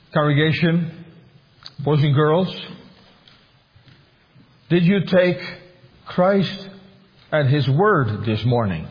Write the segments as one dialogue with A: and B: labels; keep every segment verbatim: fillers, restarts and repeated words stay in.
A: Congregation, boys and girls, did you take Christ at His word this morning?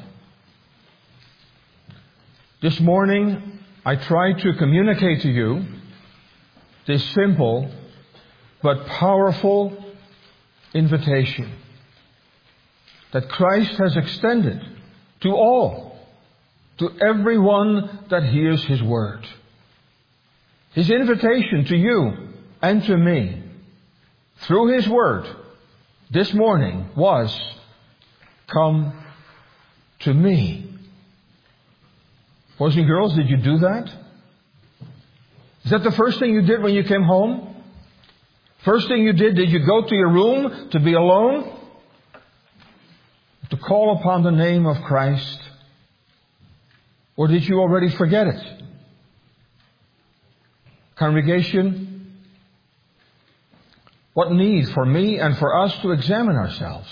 A: This morning, I tried to communicate to you this simple but powerful invitation that Christ has extended to all, to everyone that hears His word. His invitation to you and to me through His word this morning was, come to me. Boys and girls, did you do that? Is that the first thing you did when you came home? First thing you did, did you go to your room to be alone? To call upon the name of Christ? Or did you already forget it? Congregation, what need for me and for us to examine ourselves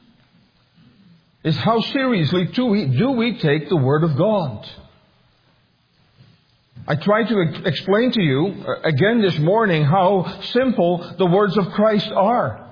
A: is how seriously do we, do we take the Word of God? I tried to ex- explain to you uh, again this morning how simple the words of Christ are.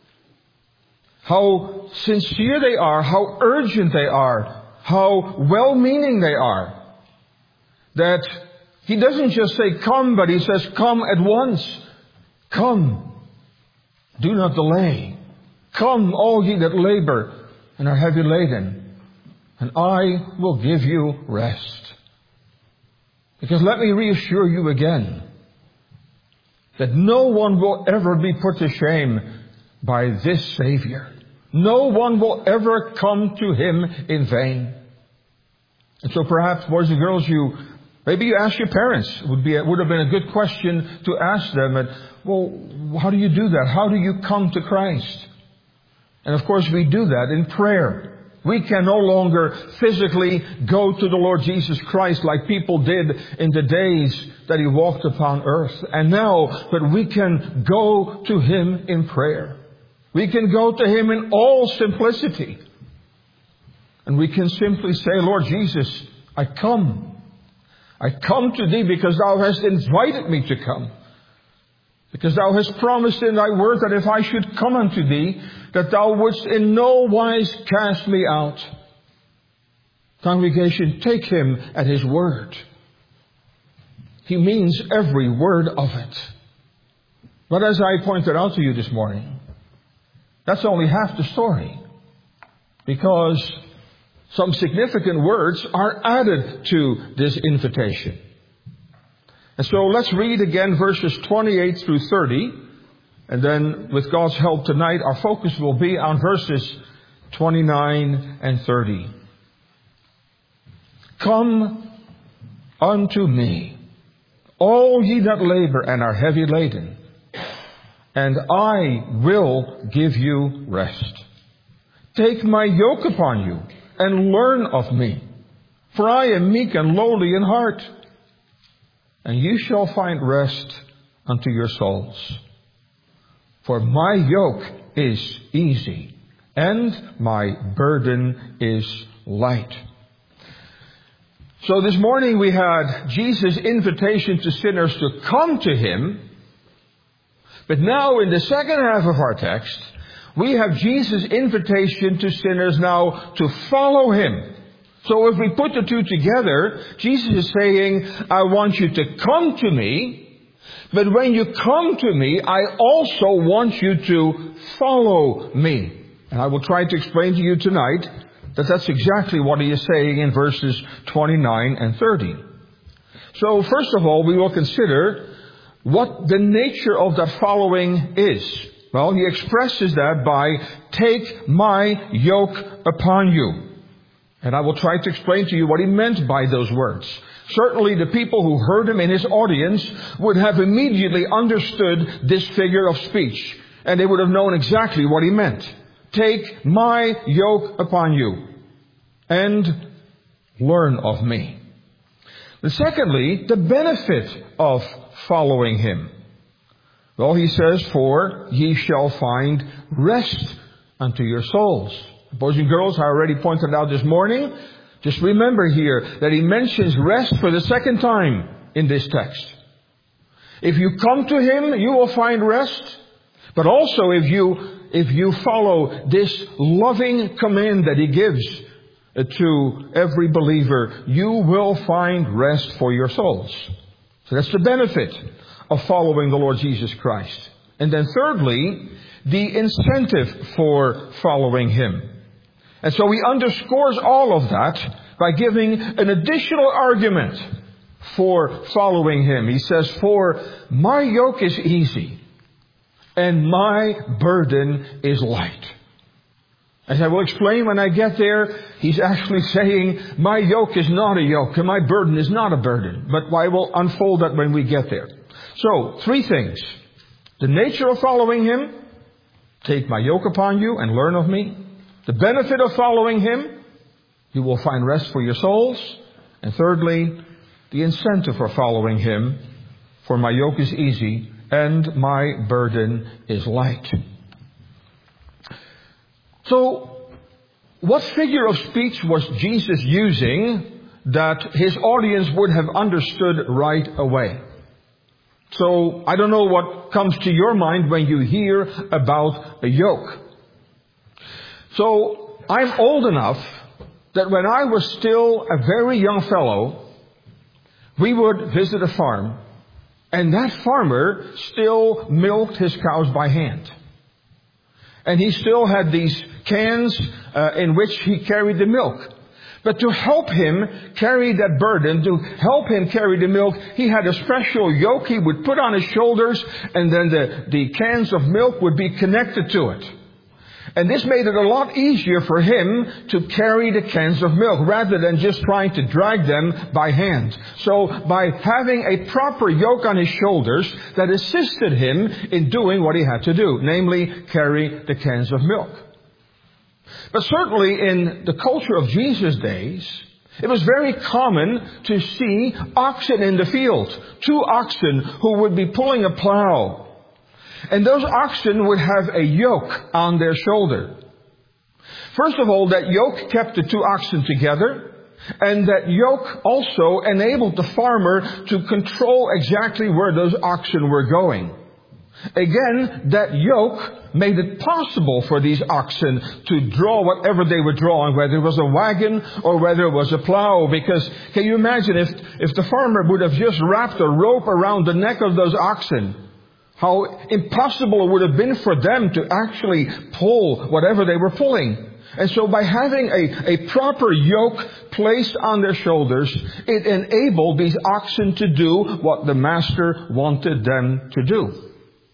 A: How sincere they are, how urgent they are, how well-meaning they are. That He doesn't just say come, but He says come at once. Come. Do not delay. Come, all ye that labor and are heavy laden, and I will give you rest. Because let me reassure you again that no one will ever be put to shame by this Savior. No one will ever come to Him in vain. And so perhaps, boys and girls, you maybe you ask your parents. It would be, it would have been a good question to ask them. And, well, how do you do that? How do you come to Christ? And of course we do that in prayer. We can no longer physically go to the Lord Jesus Christ like people did in the days that He walked upon earth. And now, but we can go to Him in prayer. We can go to Him in all simplicity. And we can simply say, Lord Jesus, I come. I come to Thee because Thou hast invited me to come. Because Thou hast promised in Thy word that if I should come unto Thee, that Thou wouldst in no wise cast me out. Congregation, take Him at His word. He means every word of it. But as I pointed out to you this morning, that's only half the story. Because some significant words are added to this invitation. And so let's read again verses twenty-eight through thirty. And then with God's help tonight, our focus will be on verses twenty-nine and thirty. Come unto me, all ye that labor and are heavy laden, and I will give you rest. Take my yoke upon you, and learn of me. For I am meek and lowly in heart, and you shall find rest unto your souls. For my yoke is easy, and my burden is light. So this morning we had Jesus' invitation to sinners to come to Him. But now in the second half of our text, we have Jesus' invitation to sinners now to follow Him. So if we put the two together, Jesus is saying, I want you to come to me, but when you come to me, I also want you to follow me. And I will try to explain to you tonight that that's exactly what He is saying in verses twenty-nine and thirty. So first of all, we will consider what the nature of that following is. Well, He expresses that by, take my yoke upon you. And I will try to explain to you what He meant by those words. Certainly the people who heard Him in His audience would have immediately understood this figure of speech. And they would have known exactly what He meant. Take my yoke upon you and learn of me. And secondly, the benefit of following Him. Well, He says, for ye shall find rest unto your souls. Boys and girls, I already pointed out this morning, just remember here that He mentions rest for the second time in this text. If you come to Him, you will find rest. But also if you, if you follow this loving command that He gives to every believer, you will find rest for your souls. So that's the benefit of following the Lord Jesus Christ. And then thirdly, the incentive for following Him. And so He underscores all of that by giving an additional argument for following Him. He says, "For my yoke is easy and my burden is light." As I will explain when I get there, He's actually saying, my yoke is not a yoke and my burden is not a burden. But I will unfold that when we get there. So, three things. The nature of following Him. Take my yoke upon you and learn of me. The benefit of following Him. You will find rest for your souls. And thirdly, the incentive for following Him. For my yoke is easy and my burden is light. So, what figure of speech was Jesus using that His audience would have understood right away? So, I don't know what comes to your mind when you hear about a yoke. So, I'm old enough that when I was still a very young fellow, we would visit a farm, and that farmer still milked his cows by hand. And he still had these cans uh, in which he carried the milk. But to help him carry that burden, to help him carry the milk, he had a special yoke he would put on his shoulders, and then the, the cans of milk would be connected to it. And this made it a lot easier for him to carry the cans of milk rather than just trying to drag them by hand. So by having a proper yoke on his shoulders that assisted him in doing what he had to do, namely carry the cans of milk. But certainly in the culture of Jesus' days, it was very common to see oxen in the field. Two oxen who would be pulling a plow. And those oxen would have a yoke on their shoulder. First of all, that yoke kept the two oxen together. And that yoke also enabled the farmer to control exactly where those oxen were going. Again, that yoke made it possible for these oxen to draw whatever they were drawing, whether it was a wagon or whether it was a plow. Because can you imagine if, if the farmer would have just wrapped a rope around the neck of those oxen, how impossible it would have been for them to actually pull whatever they were pulling. And so by having a, a proper yoke placed on their shoulders, it enabled these oxen to do what the master wanted them to do.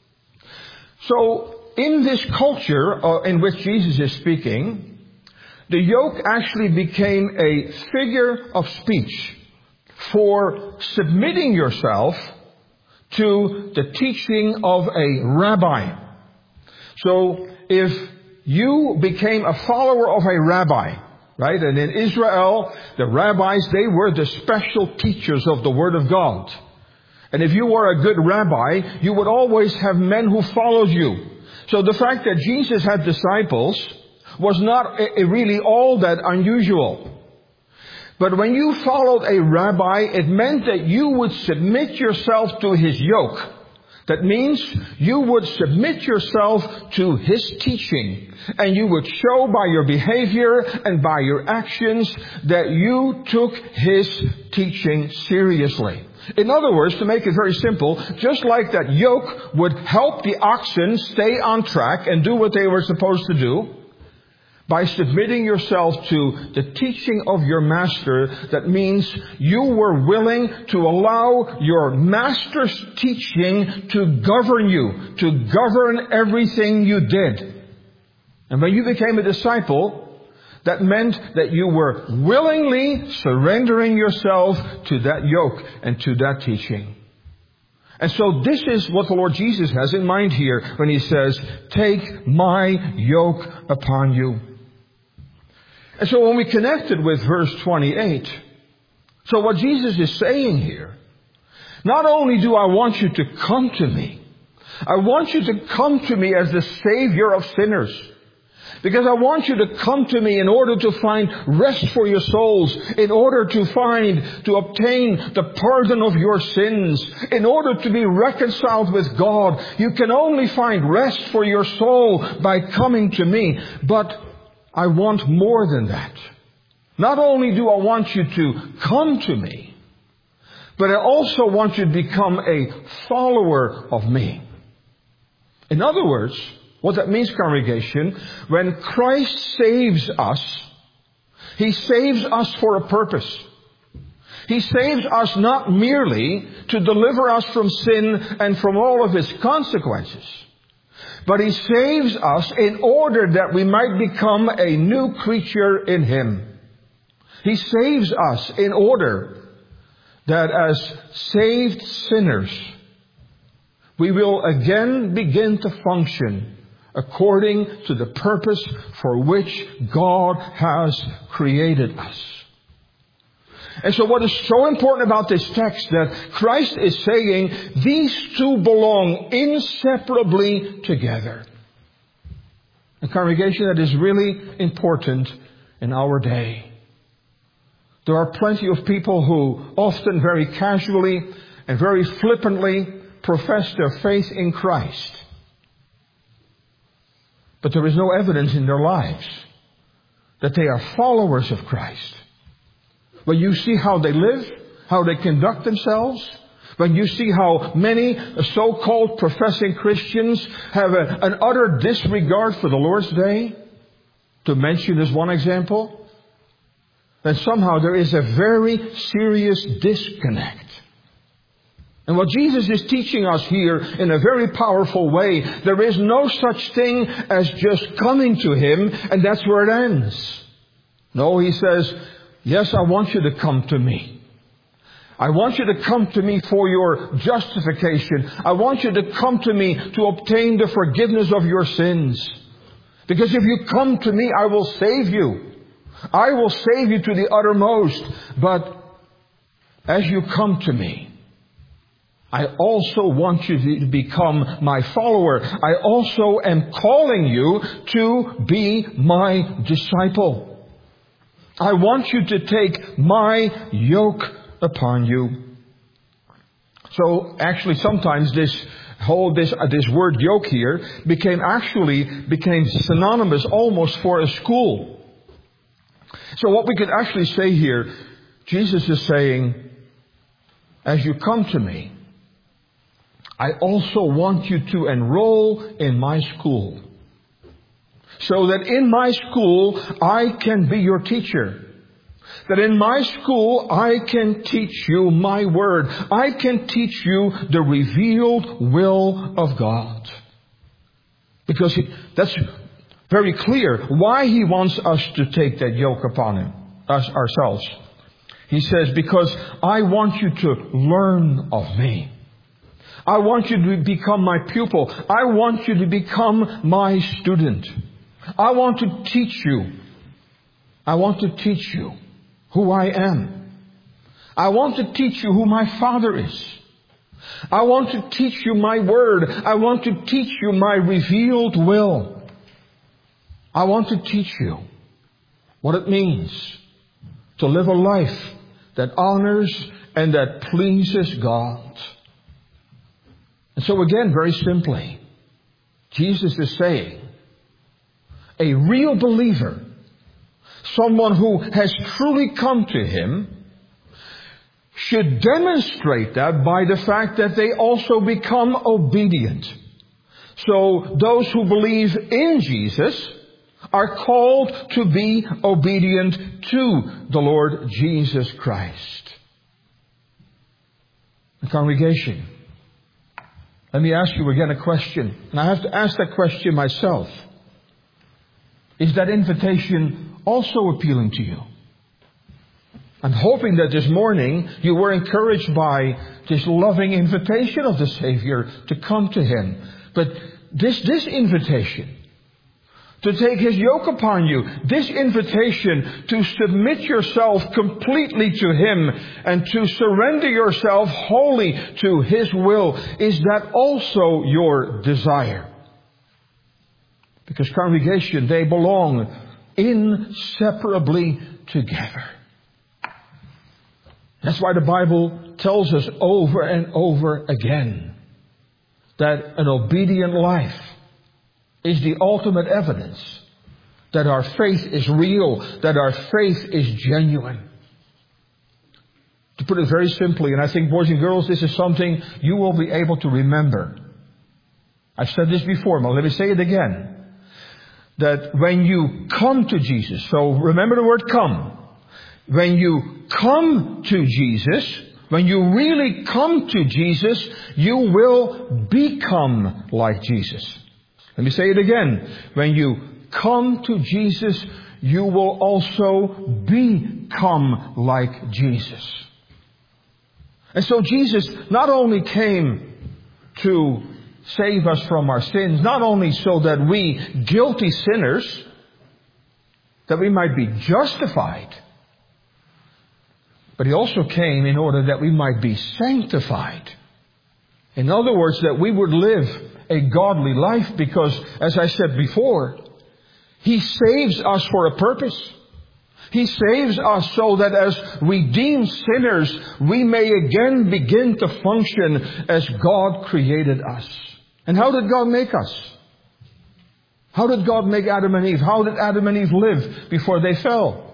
A: So in this culture uh, in which Jesus is speaking, the yoke actually became a figure of speech for submitting yourself to the teaching of a rabbi. So if you became a follower of a rabbi, right? And in Israel, the rabbis, they were the special teachers of the Word of God. And if you were a good rabbi, you would always have men who followed you. So the fact that Jesus had disciples was not really all that unusual. But when you followed a rabbi, it meant that you would submit yourself to his yoke. That means you would submit yourself to his teaching. And you would show by your behavior and by your actions that you took his teaching seriously. In other words, to make it very simple, just like that yoke would help the oxen stay on track and do what they were supposed to do, by submitting yourself to the teaching of your master, that means you were willing to allow your master's teaching to govern you, to govern everything you did. And when you became a disciple, that meant that you were willingly surrendering yourself to that yoke and to that teaching. And so this is what the Lord Jesus has in mind here when he says, "Take my yoke upon you." And so when we connect it with verse twenty-eight, so what Jesus is saying here, not only do I want you to come to me, I want you to come to me as the Savior of sinners. Because I want you to come to me in order to find rest for your souls, in order to find, to obtain the pardon of your sins, in order to be reconciled with God. You can only find rest for your soul by coming to me. But I want more than that. Not only do I want you to come to me, but I also want you to become a follower of me. In other words, what that means, congregation, when Christ saves us, He saves us for a purpose. He saves us not merely to deliver us from sin and from all of its consequences, but He saves us in order that we might become a new creature in Him. He saves us in order that as saved sinners, we will again begin to function according to the purpose for which God has created us. And so what is so important about this text, that Christ is saying these two belong inseparably together. A congregation, that is really important in our day. There are plenty of people who often very casually and very flippantly profess their faith in Christ. But there is no evidence in their lives that they are followers of Christ. When you see how they live, how they conduct themselves, when you see how many so-called professing Christians have a, an utter disregard for the Lord's Day, to mention as one example, then somehow there is a very serious disconnect. And what Jesus is teaching us here in a very powerful way, there is no such thing as just coming to Him and that's where it ends. No, He says, yes, I want you to come to me. I want you to come to me for your justification. I want you to come to me to obtain the forgiveness of your sins. Because if you come to me, I will save you. I will save you to the uttermost. But as you come to me, I also want you to become my follower. I also am calling you to be my disciple. I want you to take my yoke upon you. So actually sometimes this whole, this, uh, this word yoke here became actually, became synonymous almost for a school. So what we could actually say here, Jesus is saying, as you come to me, I also want you to enroll in my school. So that in my school, I can be your teacher. That in my school, I can teach you my word. I can teach you the revealed will of God. Because he, that's very clear why He wants us to take that yoke upon Him, us ourselves. He says, because I want you to learn of me. I want you to become my pupil. I want you to become my student. I want to teach you. I want to teach you who I am. I want to teach you who my Father is. I want to teach you my word. I want to teach you my revealed will. I want to teach you what it means to live a life that honors and that pleases God. And so again, very simply, Jesus is saying, a real believer, someone who has truly come to Him, should demonstrate that by the fact that they also become obedient. So those who believe in Jesus are called to be obedient to the Lord Jesus Christ. The congregation, let me ask you again a question. And I have to ask that question myself. Is that invitation also appealing to you? I'm hoping that this morning you were encouraged by this loving invitation of the Savior to come to Him. But this, this invitation to take His yoke upon you, this invitation to submit yourself completely to Him and to surrender yourself wholly to His will, is that also your desire? Because congregation, they belong inseparably together. That's why the Bible tells us over and over again that an obedient life is the ultimate evidence that our faith is real, that our faith is genuine. To put it very simply, and I think boys and girls, this is something you will be able to remember. I've said this before, but let me say it again. That when you come to Jesus, so remember the word come. When you come to Jesus, when you really come to Jesus, you will become like Jesus. Let me say it again. When you come to Jesus, you will also become like Jesus. And so Jesus not only came to save us from our sins, not only so that we, guilty sinners, that we might be justified, but He also came in order that we might be sanctified. In other words, that we would live a godly life, because, as I said before, He saves us for a purpose. He saves us so that as redeemed sinners, we may again begin to function as God created us. And how did God make us? How did God make Adam and Eve? How did Adam and Eve live before they fell?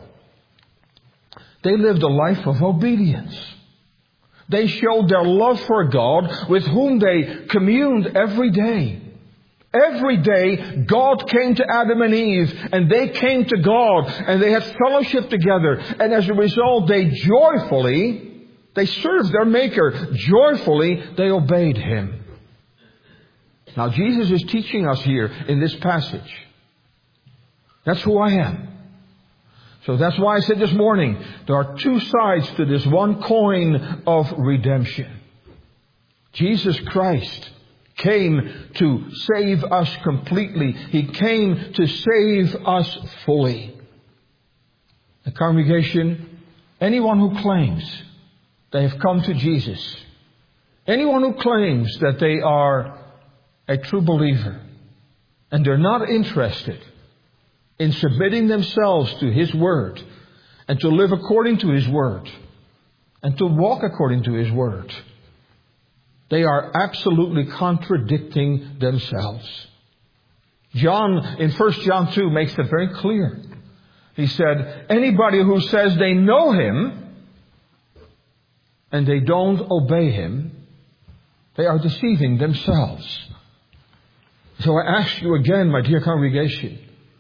A: They lived a life of obedience. They showed their love for God, with whom they communed every day. Every day, God came to Adam and Eve, and they came to God, and they had fellowship together. And as a result, they joyfully, they served their Maker. Joyfully, they obeyed Him. Now, Jesus is teaching us here in this passage. That's who I am. So that's why I said this morning, there are two sides to this one coin of redemption. Jesus Christ came to save us completely. He came to save us fully. The congregation, anyone who claims they have come to Jesus, anyone who claims that they are a true believer, and they're not interested in submitting themselves to His Word, and to live according to His Word, and to walk according to His Word, they are absolutely contradicting themselves. John, in First John two, makes it very clear. He said, anybody who says they know Him, and they don't obey Him, they are deceiving themselves. So I ask you again, my dear congregation,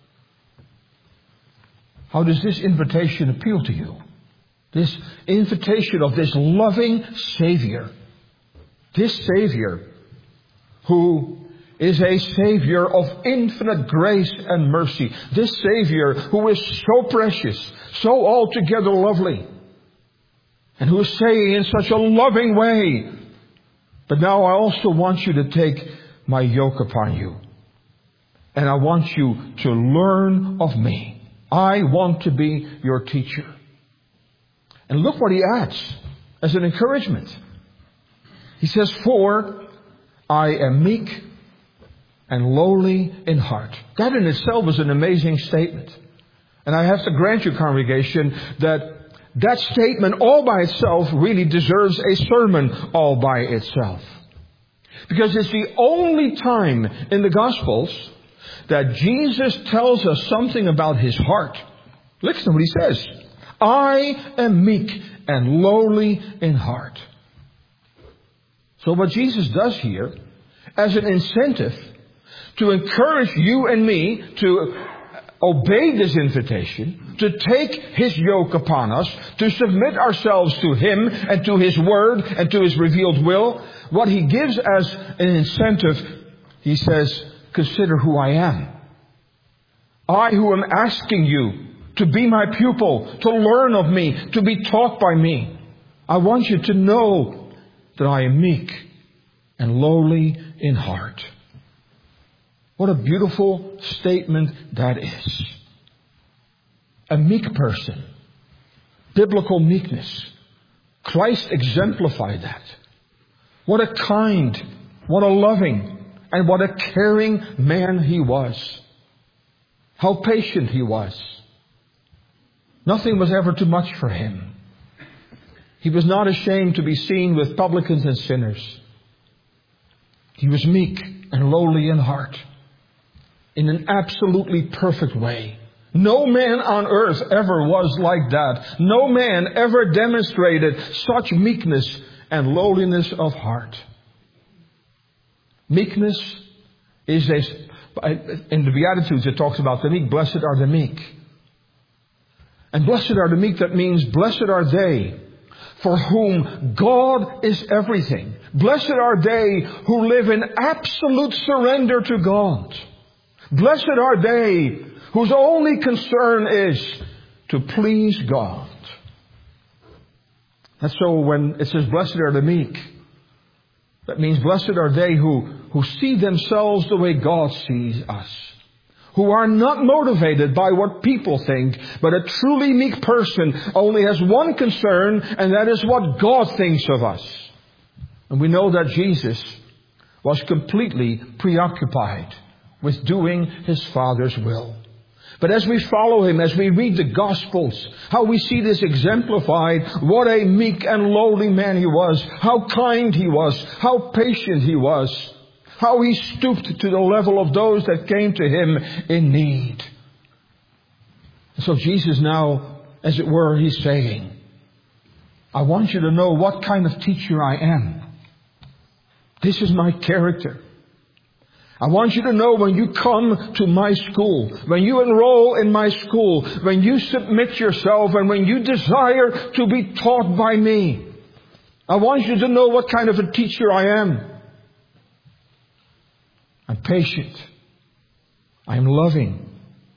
A: how does this invitation appeal to you? This invitation of this loving Savior. This Savior who is a Savior of infinite grace and mercy. This Savior who is so precious, so altogether lovely. And who is saying in such a loving way, but now I also want you to take my yoke upon you. And I want you to learn of me. I want to be your teacher. And look what He adds as an encouragement. He says, for I am meek and lowly in heart. That in itself is an amazing statement. And I have to grant you, congregation, that that statement all by itself really deserves a sermon all by itself. Because it's the only time in the Gospels that Jesus tells us something about His heart. Listen to what He says. I am meek and lowly in heart. So what Jesus does here, as an incentive to encourage you and me to obey this invitation, to take His yoke upon us, to submit ourselves to Him and to His Word and to His revealed will, what He gives as an incentive, He says, consider who I am. I who am asking you to be my pupil, to learn of me, to be taught by me. I want you to know that I am meek and lowly in heart. What a beautiful statement that is. A meek person. Biblical meekness. Christ exemplified that. What a kind, what a loving, and what a caring man He was. how patient He was. Nothing was ever too much for Him. He was not ashamed to be seen with publicans and sinners. He was meek and lowly in heart, in an absolutely perfect way. No man on earth ever was like that. No man ever demonstrated such meekness and lowliness of heart. Meekness is a, in the Beatitudes it talks about the meek. Blessed are the meek. And blessed are the meek, that means blessed are they for whom God is everything. Blessed are they who live in absolute surrender to God. Blessed are they whose only concern is to please God. And so when it says blessed are the meek, that means blessed are they who, who see themselves the way God sees us. Who are not motivated by what people think, but a truly meek person only has one concern, and that is what God thinks of us. And we know that Jesus was completely preoccupied with doing His Father's will. But as we follow Him, as we read the Gospels, how we see this exemplified, what a meek and lowly man He was, how kind He was, how patient He was, how He stooped to the level of those that came to Him in need. So Jesus now, as it were, He's saying, I want you to know what kind of teacher I am. This is my character. I want you to know when you come to my school, when you enroll in my school, when you submit yourself and when you desire to be taught by me, I want you to know what kind of a teacher I am. I'm patient. I'm loving.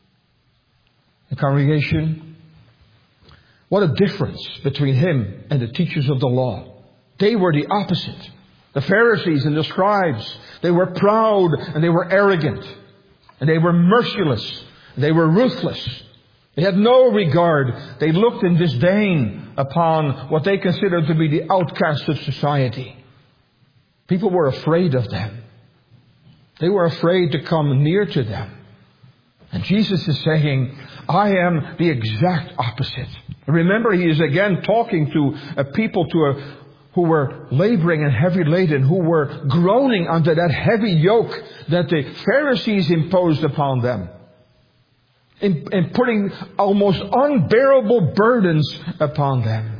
A: The congregation, what a difference between Him and the teachers of the law. They were the opposite. The Pharisees and the scribes, they were proud and they were arrogant. And they were merciless. They were ruthless. They had no regard. They looked in disdain upon what they considered to be the outcasts of society. People were afraid of them. They were afraid to come near to them. And Jesus is saying, I am the exact opposite. Remember, He is again talking to a people to a, who were laboring and heavy laden, who were groaning under that heavy yoke that the Pharisees imposed upon them. In, in putting almost unbearable burdens upon them.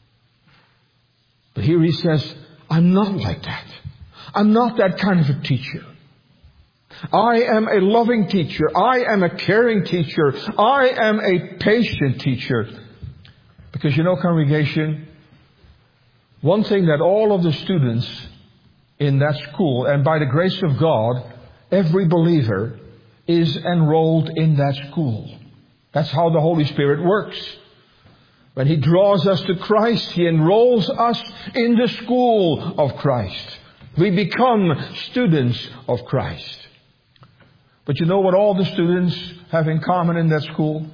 A: But here He says, I'm not like that. I'm not that kind of a teacher. I am a loving teacher. I am a caring teacher. I am a patient teacher. Because you know, congregation, one thing that all of the students in that school, and by the grace of God, every believer is enrolled in that school. That's how the Holy Spirit works. When He draws us to Christ, He enrolls us in the school of Christ. We become students of Christ. But you know what all the students have in common in that school?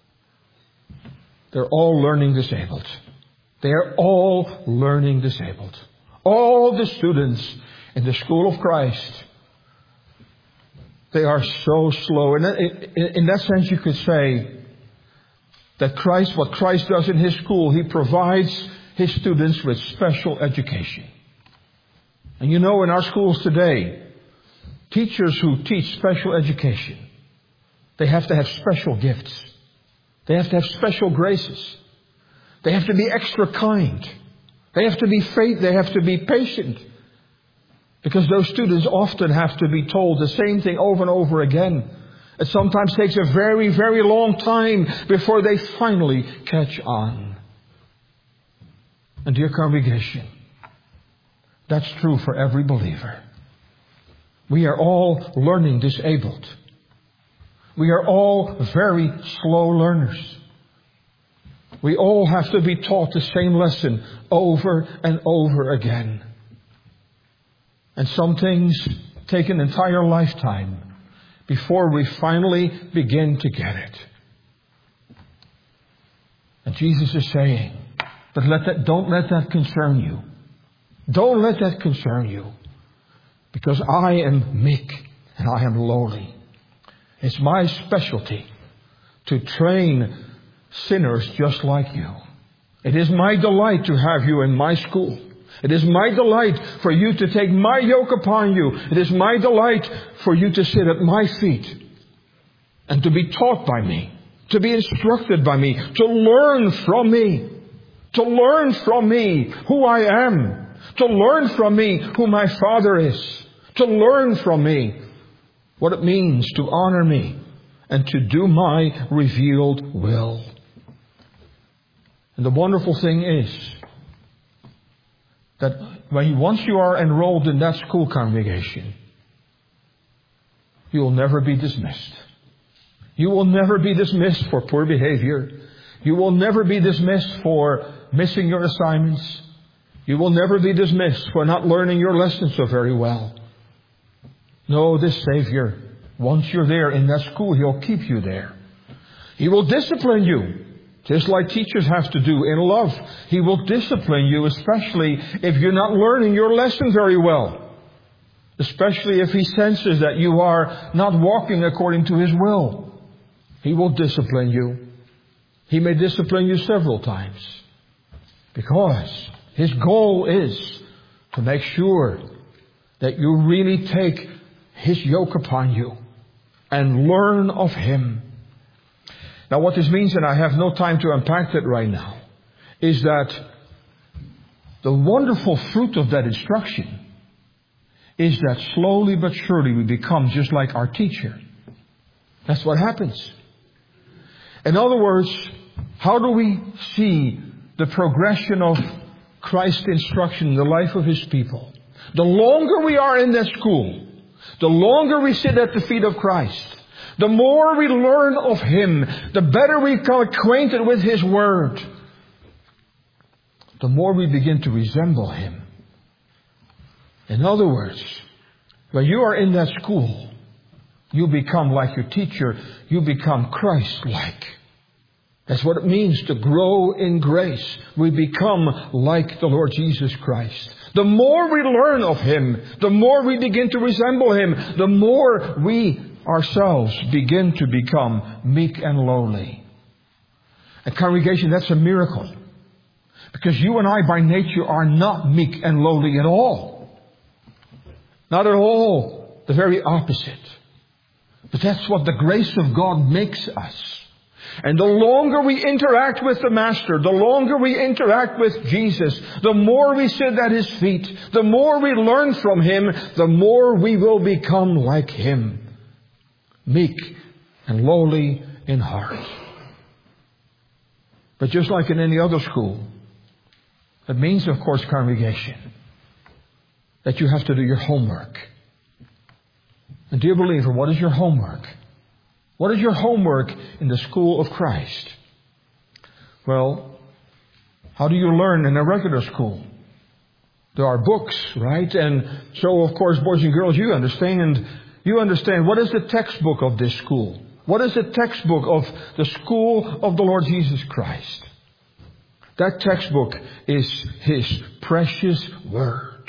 A: They're all learning disabled. They are all learning disabled. All the students in the school of Christ, they are so slow. And in that sense, you could say that Christ, what Christ does in His school, He provides His students with special education. And you know, in our schools today, teachers who teach special education, they have to have special gifts. They have to have special graces. They have to be extra kind. They have to be faith. They have to be patient. Because those students often have to be told the same thing over and over again. It sometimes takes a very, very long time before they finally catch on. And dear congregation, that's true for every believer. We are all learning disabled. We are all very slow learners. We all have to be taught the same lesson over and over again. And some things take an entire lifetime before we finally begin to get it. And Jesus is saying, but let that, don't let that concern you. Don't let that concern you. Because I am meek and I am lowly. It's my specialty to train sinners just like you. It is my delight to have you in my school. It is my delight for you to take my yoke upon you. It is my delight for you to sit at my feet and to be taught by me, to be instructed by me, to learn from me, to learn from me who I am, to learn from me who my Father is, to learn from me what it means to honor me and to do my revealed will. And the wonderful thing is that when once you are enrolled in that school congregation, you will never be dismissed. You will never be dismissed for poor behavior. You will never be dismissed for missing your assignments. You will never be dismissed for not learning your lessons so very well. No, this Savior, once you're there in that school, He'll keep you there. He will discipline you, just like teachers have to do in love. He will discipline you, especially if you're not learning your lesson very well. Especially if He senses that you are not walking according to His will. He will discipline you. He may discipline you several times. Because His goal is to make sure that you really take His yoke upon you and learn of Him. Now what this means, and I have no time to unpack that right now, is that the wonderful fruit of that instruction is that slowly but surely we become just like our teacher. That's what happens. In other words, how do we see the progression of Christ's instruction in the life of His people? The longer we are in that school, the longer we sit at the feet of Christ, the more we learn of Him, the better we become acquainted with His Word, the more we begin to resemble Him. In other words, when you are in that school, you become like your teacher. You become Christ-like. That's what it means to grow in grace. We become like the Lord Jesus Christ. The more we learn of Him, the more we begin to resemble Him, the more we ourselves begin to become meek and lowly. And congregation, that's a miracle. Because you and I by nature are not meek and lowly at all. Not at all. The very opposite. But that's what the grace of God makes us. And the longer we interact with the Master, the longer we interact with Jesus, the more we sit at His feet, the more we learn from Him, the more we will become like Him. Meek and lowly in heart. But just like in any other school, it means, of course, congregation, that you have to do your homework. And dear believer, what is your homework? What is your homework in the school of Christ? Well, how do you learn in a regular school? There are books, right? And so, of course, boys and girls, you understand, you understand what is the textbook of this school? What is the textbook of the school of the Lord Jesus Christ? That textbook is His precious Word.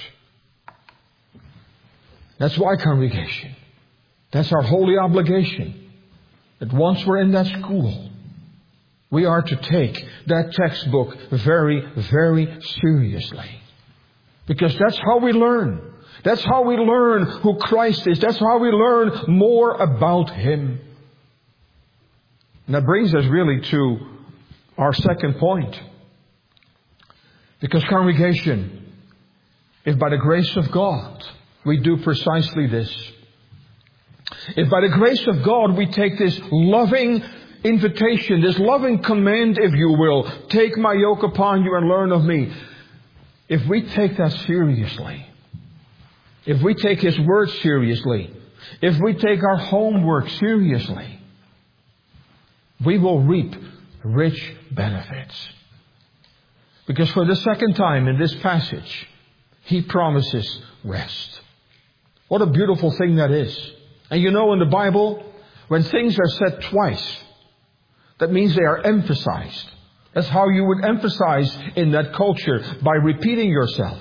A: That's why, congregation, that's our holy obligation. That once we're in that school, we are to take that textbook very, very seriously. Because that's how we learn. That's how we learn who Christ is. That's how we learn more about Him. And that brings us really to our second point. Because congregation, if by the grace of God we do precisely this, if by the grace of God we take this loving invitation, this loving command, if you will, take my yoke upon you and learn of me. If we take that seriously, if we take His Word seriously, if we take our homework seriously, we will reap rich benefits. Because for the second time in this passage, He promises rest. What a beautiful thing that is. And you know, in the Bible, when things are said twice, that means they are emphasized. That's how you would emphasize in that culture, by repeating yourself.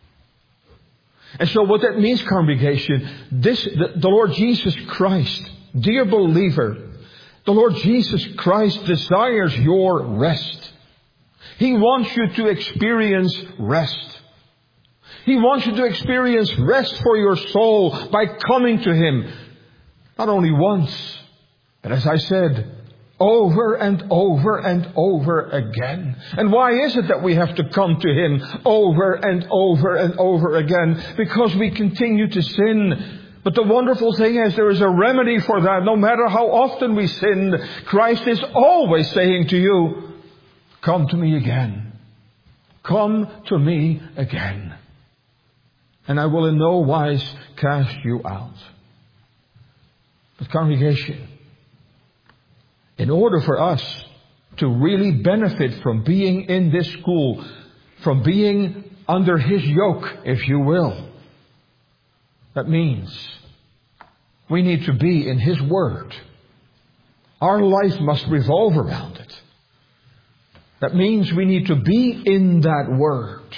A: And so what that means, congregation, this, the, the Lord Jesus Christ Dear believer, the Lord Jesus Christ desires your rest. He wants you to experience rest. He wants you to experience rest for your soul by coming to Him. Not only once, but as I said, over and over and over again. And why is it that we have to come to Him over and over and over again? Because we continue to sin. But the wonderful thing is there is a remedy for that. No matter how often we sin, Christ is always saying to you, come to me again. Come to me again. And I will in no wise cast you out. But congregation, in order for us to really benefit from being in this school, from being under His yoke, if you will, that means we need to be in His Word. Our life must revolve around it. That means we need to be in that Word.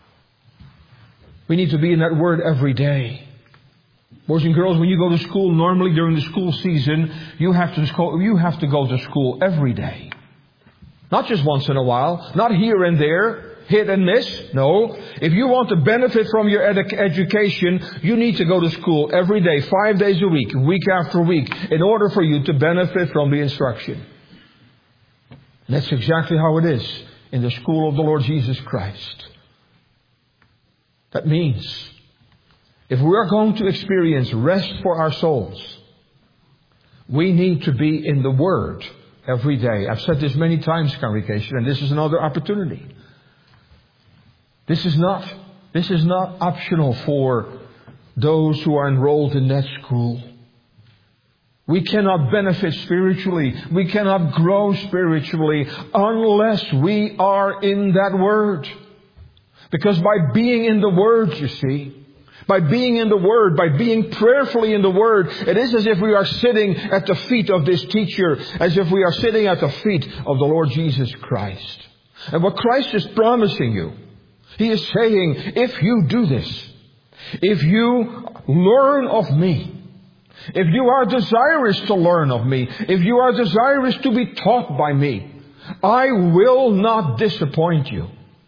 A: We need to be in that Word every day. Boys and girls, when you go to school, normally during the school season, you have to school, you have to go to school every day. Not just once in a while, not here and there, hit and miss. No. If you want to benefit from your edu- education, you need to go to school every day, five days a week, week after week, in order for you to benefit from the instruction. And that's exactly how it is in the school of the Lord Jesus Christ. That means if we are going to experience rest for our souls, we need to be in the Word every day. I've said this many times, congregation, and this is another opportunity. This is not, this is not optional for those who are enrolled in that school. We cannot benefit spiritually. We cannot grow spiritually unless we are in that Word. Because by being in the Word, you see, by being in the Word, by being prayerfully in the Word, it is as if we are sitting at the feet of this teacher, as if we are sitting at the feet of the Lord Jesus Christ. And what Christ is promising you, He is saying, if you do this, if you learn of me, if you are desirous to learn of me, if you are desirous to be taught by me, I will not disappoint you.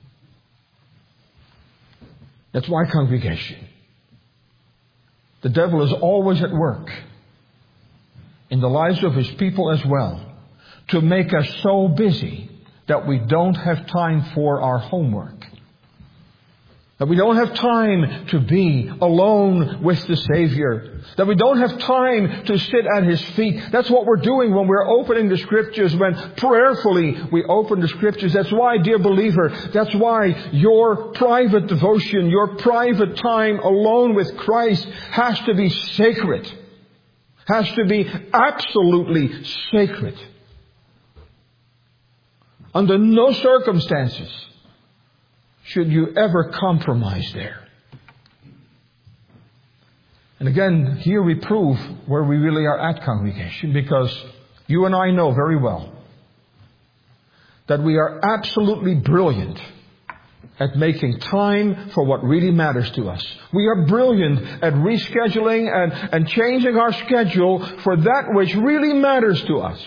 A: That's why, congregation, the devil is always at work in the lives of his people as well to make us so busy that we don't have time for our homework. That we don't have time to be alone with the Savior. That we don't have time to sit at His feet. That's what we're doing when we're opening the Scriptures, when prayerfully we open the Scriptures. That's why, dear believer, that's why your private devotion, your private time alone with Christ has to be sacred. Has to be absolutely sacred. Under no circumstances should you ever compromise there. And again, here we prove where we really are at, congregation, because you and I know very well that we are absolutely brilliant at making time for what really matters to us. We are brilliant at rescheduling and, and changing our schedule for that which really matters to us.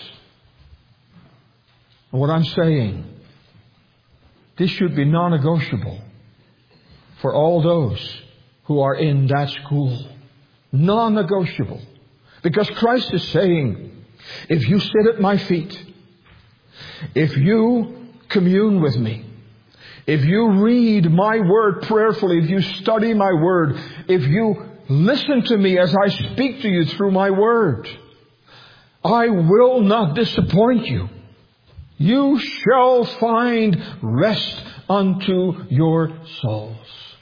A: And what I'm saying, this should be non-negotiable for all those who are in that school. Non-negotiable. Because Christ is saying, if you sit at my feet, if you commune with me, if you read my word prayerfully, if you study my word, if you listen to me as I speak to you through my word, I will not disappoint you. You shall find rest unto your souls.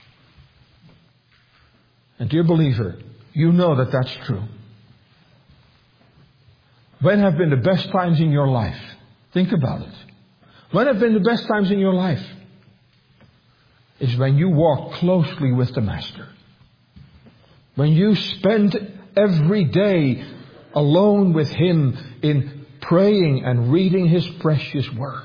A: And dear believer, you know that that's true. When have been the best times in your life? Think about it. When have been the best times in your life? It's when you walk closely with the Master. When you spend every day alone with Him in praying and reading His precious Word.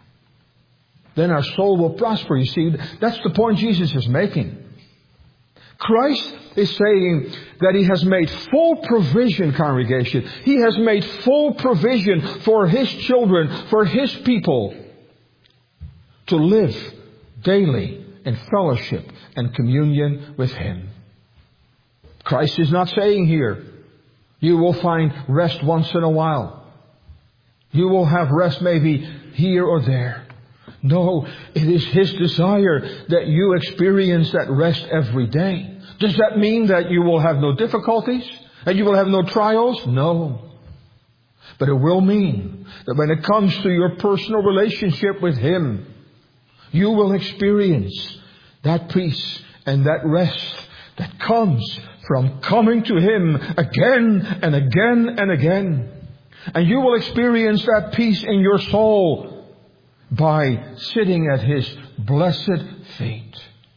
A: Then our soul will prosper. You see, that's the point Jesus is making. Christ is saying that He has made full provision, congregation. He has made full provision for His children, for His people, to live daily in fellowship and communion with Him. Christ is not saying here, you will find rest once in a while. You will have rest maybe here or there. No, it is His desire that you experience that rest every day. Does that mean that you will have no difficulties? That you will have no trials? No. But it will mean that when it comes to your personal relationship with Him, you will experience that peace and that rest that comes from coming to Him again and again and again. And you will experience that peace in your soul by sitting at His blessed feet.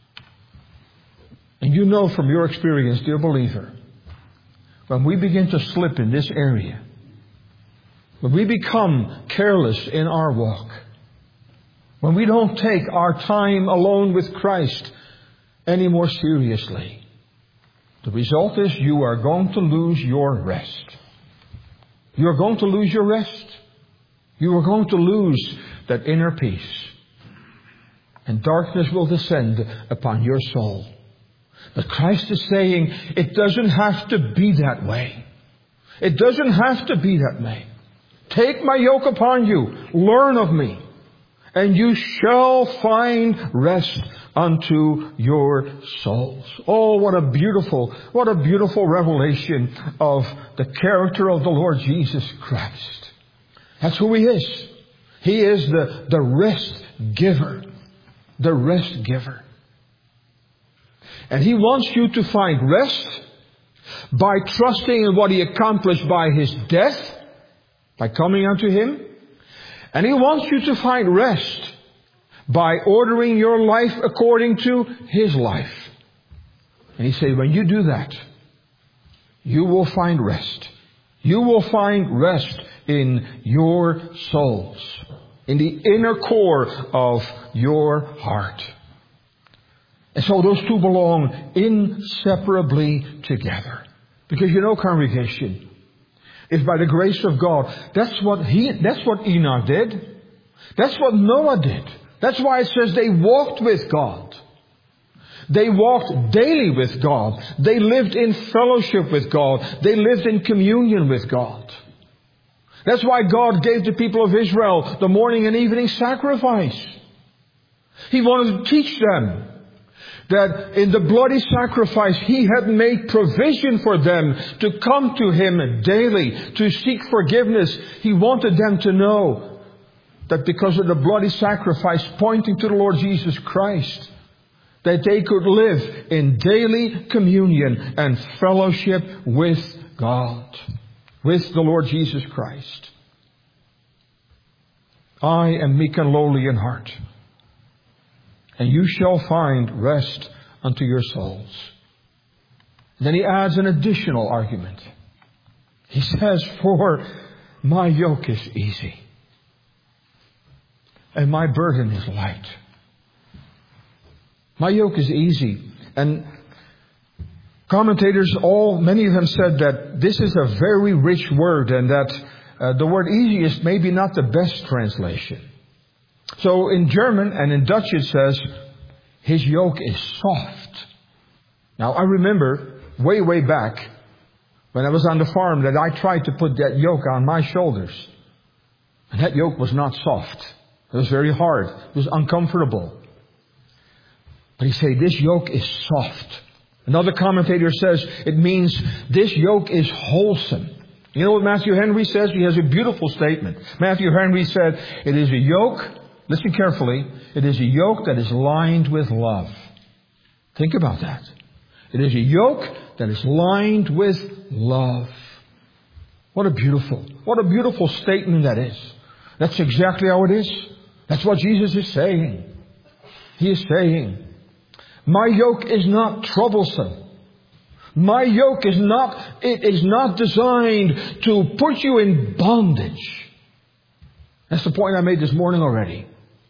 A: And you know from your experience, dear believer, when we begin to slip in this area, when we become careless in our walk, when we don't take our time alone with Christ any more seriously, the result is you are going to lose your rest. You are going to lose your rest. You are going to lose that inner peace. And darkness will descend upon your soul. But Christ is saying it doesn't have to be that way. It doesn't have to be that way. Take my yoke upon you. Learn of me. And you shall find rest unto your souls. Oh, what a beautiful, what a beautiful revelation of the character of the Lord Jesus Christ. That's who He is. He is the, the rest giver. The rest giver. And He wants you to find rest by trusting in what He accomplished by His death, by coming unto Him. And He wants you to find rest by ordering your life according to His life. And He said, when you do that, you will find rest. You will find rest in your souls, in the inner core of your heart. And so those two belong inseparably together. Because you know, congregation, if by the grace of God, that's what he, that's what Enoch did. That's what Noah did. That's why it says they walked with God. They walked daily with God. They lived in fellowship with God. They lived in communion with God. That's why God gave the people of Israel the morning and evening sacrifice. He wanted to teach them that in the bloody sacrifice He had made provision for them to come to Him daily, to seek forgiveness. He wanted them to know that because of the bloody sacrifice pointing to the Lord Jesus Christ, that they could live in daily communion and fellowship with God, with the Lord Jesus Christ. I am meek and lowly in heart, and you shall find rest unto your souls. And then He adds an additional argument. He says, for my yoke is easy, and my burden is light. My yoke is easy. And commentators, all, many of them said that this is a very rich word, and that uh, the word easy is maybe not the best translation. So in German and in Dutch it says, His yoke is soft. Now I remember way, way back when I was on the farm that I tried to put that yoke on my shoulders. And that yoke was not soft. It was very hard. It was uncomfortable. But he said, this yoke is soft. Another commentator says it means this yoke is wholesome. You know what Matthew Henry says? He has a beautiful statement. Matthew Henry said, it is a yoke, listen carefully, it is a yoke that is lined with love. Think about that. It is a yoke that is lined with love. What a beautiful, what a beautiful statement that is. That's exactly how it is. That's what Jesus is saying. He is saying, my yoke is not troublesome. My yoke is not, it is not designed to put you in bondage. That's the point I made this morning already.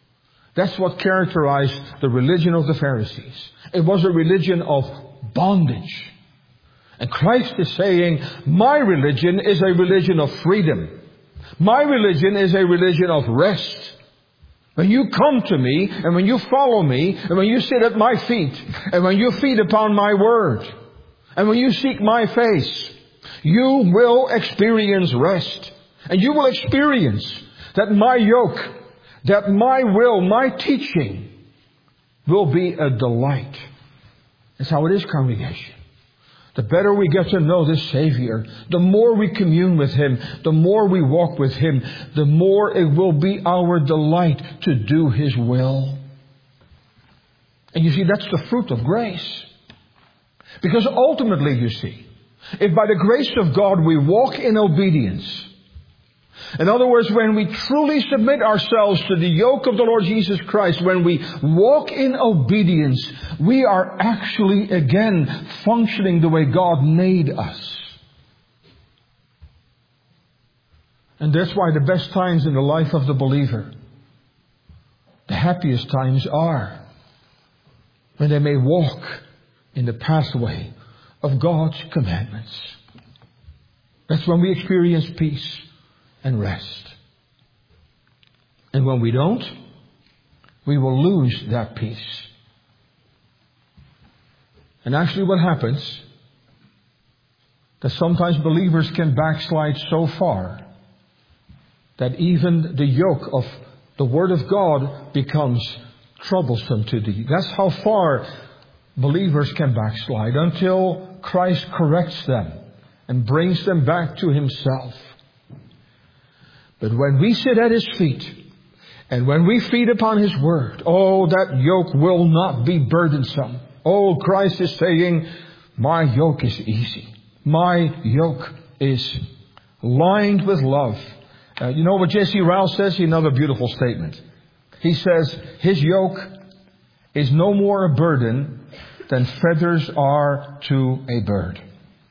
A: That's what characterized the religion of the Pharisees. It was a religion of bondage. And Christ is saying, my religion is a religion of freedom. My religion is a religion of rest. When you come to me, and when you follow me, and when you sit at my feet, and when you feed upon my word, and when you seek my face, you will experience rest. And you will experience that my yoke, that my will, my teaching will be a delight. That's how it is, congregation. The better we get to know this Savior, the more we commune with Him, the more we walk with Him, the more it will be our delight to do His will. And you see, that's the fruit of grace. Because ultimately, you see, if by the grace of God we walk in obedience, in other words, when we truly submit ourselves to the yoke of the Lord Jesus Christ, when we walk in obedience, we are actually again functioning the way God made us. And that's why the best times in the life of the believer, the happiest times are when they may walk in the pathway of God's commandments. That's when we experience peace and rest. And when we don't, we will lose that peace. And actually what happens, that sometimes believers can backslide so far that even the yoke of the Word of God becomes troublesome to thee. That's how far believers can backslide, until Christ corrects them and brings them back to Himself. But when we sit at His feet, and when we feed upon His Word, oh, that yoke will not be burdensome. Oh, Christ is saying, my yoke is easy. My yoke is lined with love. Uh, you know what J C Ryle says? Another beautiful statement. He says, His yoke is no more a burden than feathers are to a bird.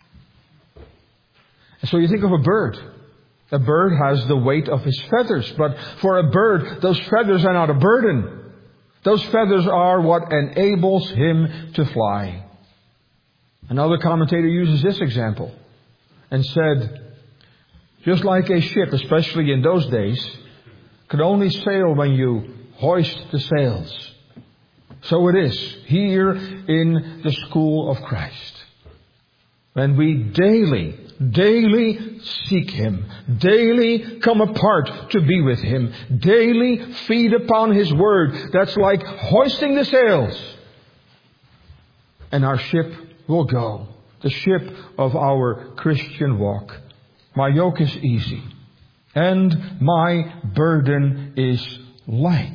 A: And so you think of a bird. A bird has the weight of his feathers. But for a bird, those feathers are not a burden. Those feathers are what enables him to fly. Another commentator uses this example and said, just like a ship, especially in those days, could only sail when you hoist the sails. So it is here in the school of Christ. When we daily, daily seek Him, daily come apart to be with Him, daily feed upon His Word, that's like hoisting the sails. And our ship will go. The ship of our Christian walk. My yoke is easy, and my burden is light.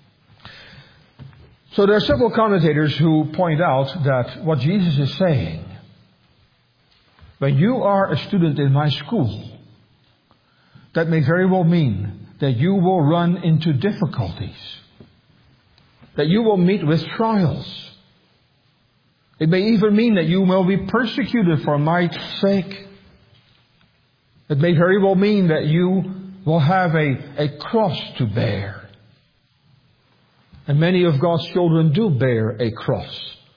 A: So there are several commentators who point out that what Jesus is saying, when you are a student in my school, that may very well mean that you will run into difficulties, that you will meet with trials. It may even mean that you will be persecuted for my sake. It may very well mean that you will have a, a cross to bear. And many of God's children do bear a cross.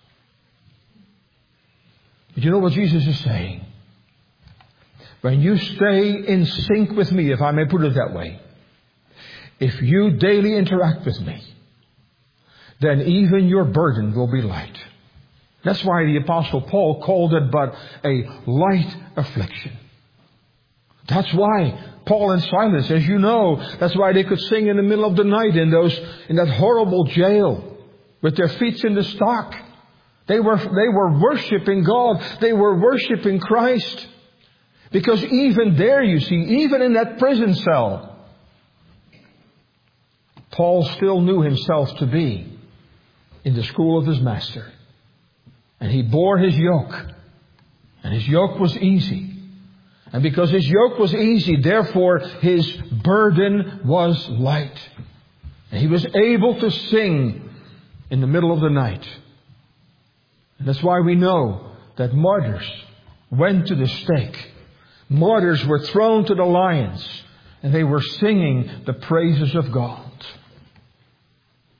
A: But you know what Jesus is saying? When you stay in sync with me, if I may put it that way, if you daily interact with me, then even your burden will be light. That's why the Apostle Paul called it but a light affliction. That's why Paul and Silas, as you know, that's why they could sing in the middle of the night in those in that horrible jail with their feet in the stock. They were they were worshiping God. They were worshiping Christ. Because even there, you see, even in that prison cell, Paul still knew himself to be in the school of his master. And he bore his yoke. And his yoke was easy. And because his yoke was easy, therefore his burden was light. And he was able to sing in the middle of the night. And that's why we know that martyrs went to the stake. Martyrs were thrown to the lions. And they were singing the praises of God.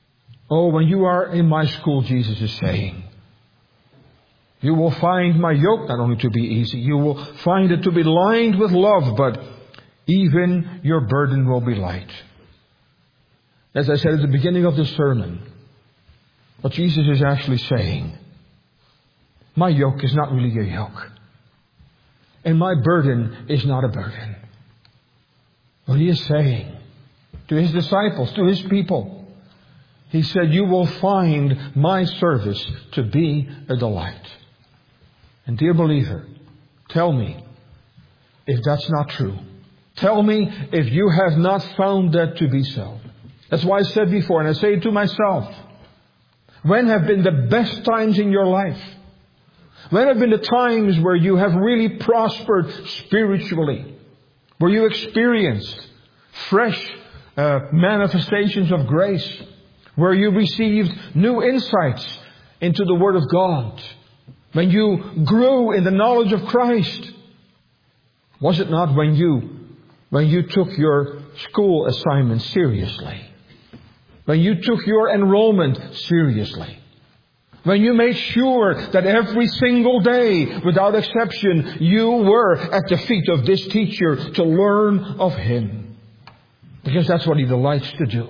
A: Oh, when you are in my school, Jesus is saying, you will find my yoke not only to be easy, you will find it to be lined with love, but even your burden will be light. As I said at the beginning of the sermon, what Jesus is actually saying, my yoke is not really a yoke. And my burden is not a burden. What he is saying to his disciples, to his people, he said, you will find my service to be a delight. And dear believer, tell me if that's not true. Tell me if you have not found that to be so. That's why I said before, and I say it to myself, when have been the best times in your life? When have been the times where you have really prospered spiritually? Where you experienced fresh uh, manifestations of grace? Where you received new insights into the Word of God? When you grew in the knowledge of Christ? Was it not when you, when you took your school assignment seriously? When you took your enrollment seriously? When you made sure that every single day, without exception, you were at the feet of this teacher to learn of him? Because that's what he delights to do.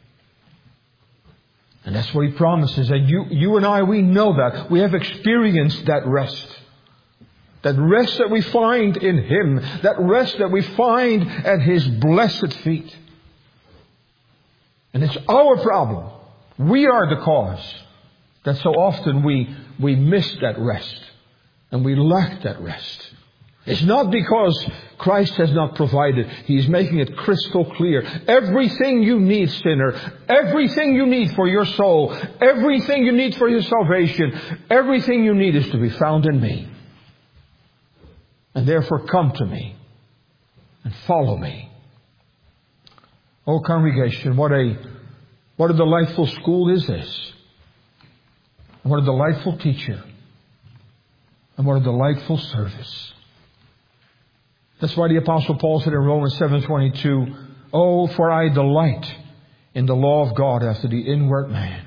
A: And that's what he promises. And you, you and I, we know that. We have experienced that rest. That rest that we find in him. That rest that we find at his blessed feet. And it's our problem. We are the cause that so often we, we miss that rest. And we lack that rest. It's not because Christ has not provided. He is making it crystal clear. Everything you need, sinner. Everything you need for your soul. Everything you need for your salvation. Everything you need is to be found in me. And therefore come to me. And follow me. Oh, congregation, what a, what a delightful school is this. What a delightful teacher. And what a delightful service. That's why the Apostle Paul said in Romans seven twenty-two, oh, for I delight in the law of God after the inward man.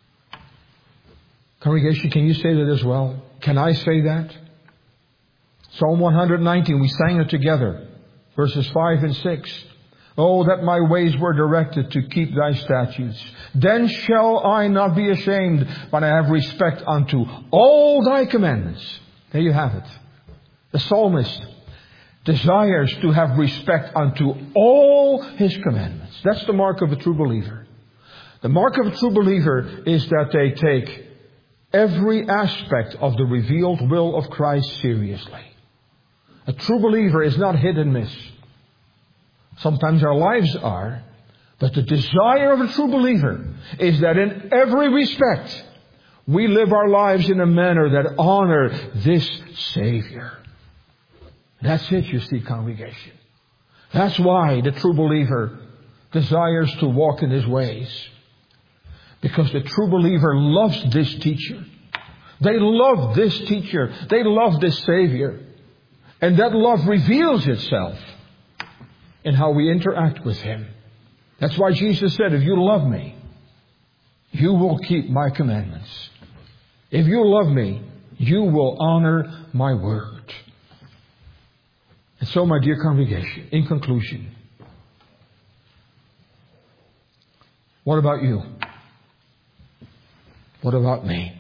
A: Congregation, can you say that as well? Can I say that? Psalm one nineteen, we sang it together. Verses five and six. Oh, that my ways were directed to keep thy statutes. Then shall I not be ashamed, but I have respect unto all thy commandments. There you have it. The psalmist desires to have respect unto all his commandments. That's the mark of a true believer. The mark of a true believer is that they take every aspect of the revealed will of Christ seriously. A true believer is not hit and miss. Sometimes our lives are, but the desire of a true believer is that in every respect we live our lives in a manner that honor this Savior. That's it, you see, congregation. That's why the true believer desires to walk in his ways. Because the true believer loves this teacher. They love this teacher. They love this Savior. And that love reveals itself in how we interact with him. That's why Jesus said, if you love me, you will keep my commandments. If you love me, you will honor my word. And so, my dear congregation, in conclusion, what about you? What about me?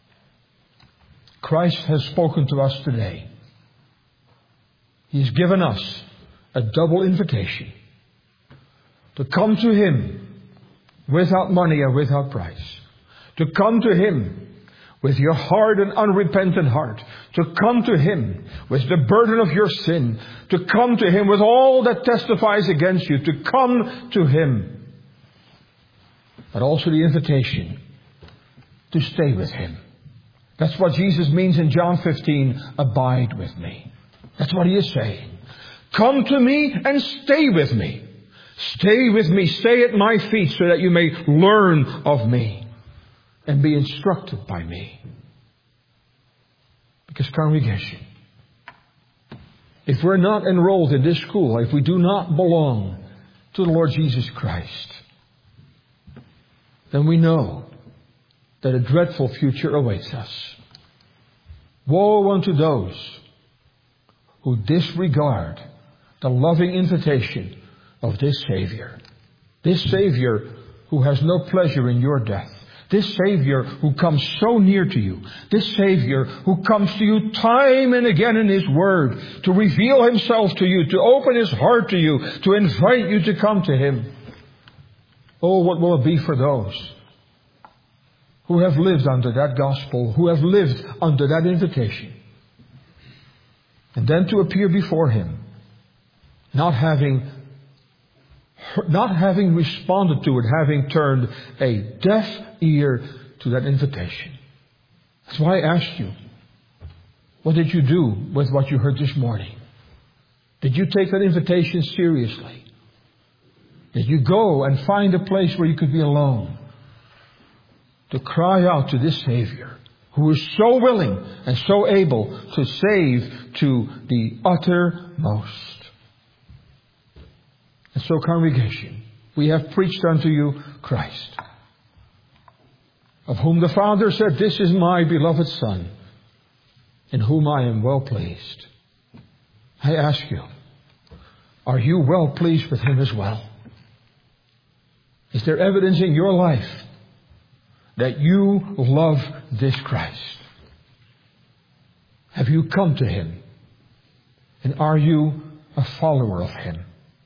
A: Christ has spoken to us today. He's given us a double invitation to come to him without money and without price. To come to him with your hard and unrepentant heart. To come to him with the burden of your sin. To come to him with all that testifies against you. To come to him. But also the invitation to stay with him. That's what Jesus means in John fifteen. Abide with me. That's what he is saying. Come to me and stay with me. Stay with me. Stay at my feet so that you may learn of me and be instructed by me. Because, congregation, if we're not enrolled in this school, if we do not belong to the Lord Jesus Christ, then we know that a dreadful future awaits us. Woe unto those who disregard the loving invitation of this Savior. This Savior who has no pleasure in your death. This Savior who comes so near to you. This Savior who comes to you time and again in His Word to reveal Himself to you, to open His heart to you, to invite you to come to Him. Oh, what will it be for those who have lived under that gospel, who have lived under that invitation. And then to appear before Him, not having, not having responded to it, having turned a deaf ear to that invitation. That's why I asked you, what did you do with what you heard this morning? Did you take that invitation seriously? Did you go and find a place where you could be alone? To cry out to this Savior who is so willing and so able to save to the uttermost. And so, congregation, we have preached unto you Christ, of whom the Father said, "This is my beloved Son, in whom I am well pleased." I ask you, are you well pleased with Him as well? Is there evidence in your life that you love this Christ? Have you come to Him? And are you a follower of Him?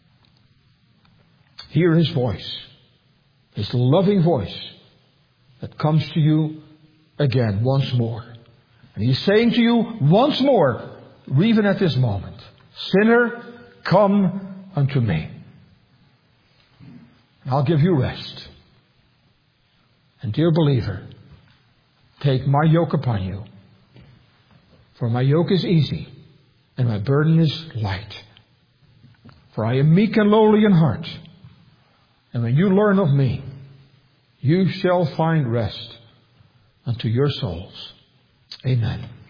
A: Hear His voice, His loving voice that comes to you again once more. And He's saying to you once more, even at this moment, "Sinner, come unto me. And I'll give you rest. And dear believer, take my yoke upon you. For my yoke is easy and my burden is light. For I am meek and lowly in heart. And when you learn of me, you shall find rest unto your souls." Amen.